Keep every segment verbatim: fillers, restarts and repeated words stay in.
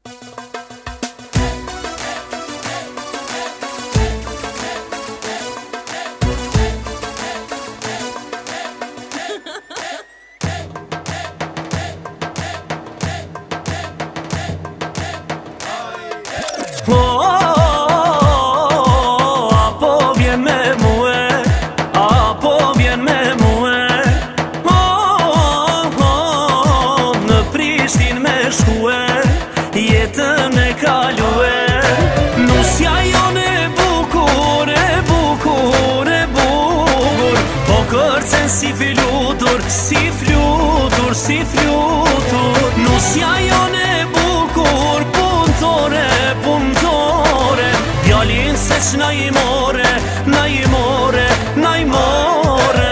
Apo vjen me muë, apo vjen me muë, në Prishtinë me shkue, jetën e kalue. Nusja jone bukur, e bukur, e bukur, po kërcen si flutur, si flutur, si flutur. Nusja jone bukur, punëtore, punëtore, djalin se që na i more, na i more, na i more.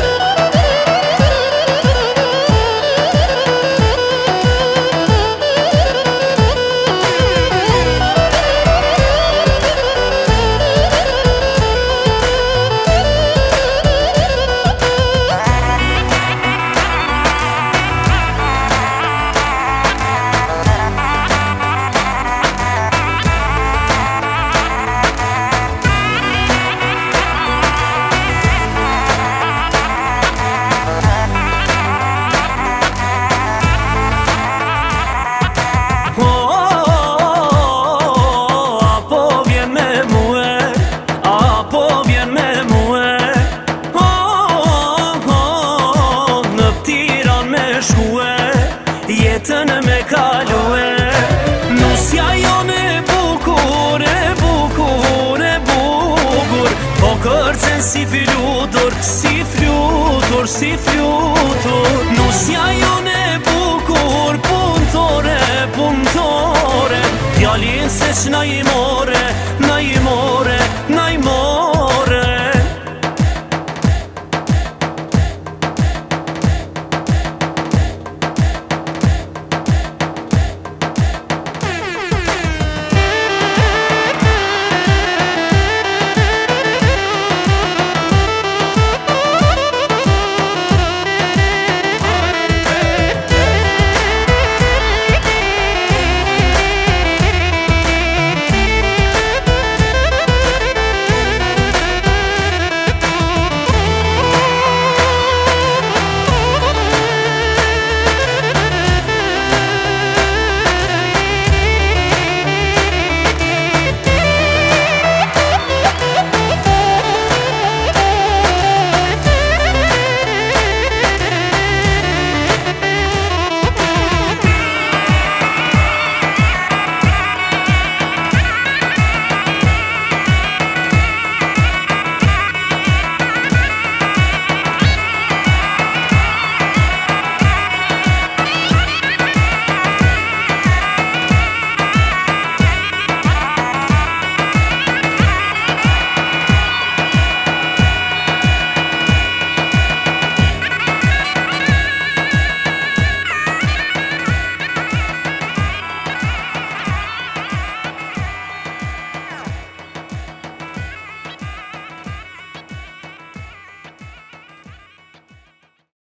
Jetën me kalue. Nusja jone bukur, e bukur, e bukur, po kërcen si flutur, si flutur, si flutur. Nusja jone bukur, punëtore, punëtore, djalin se që na i more,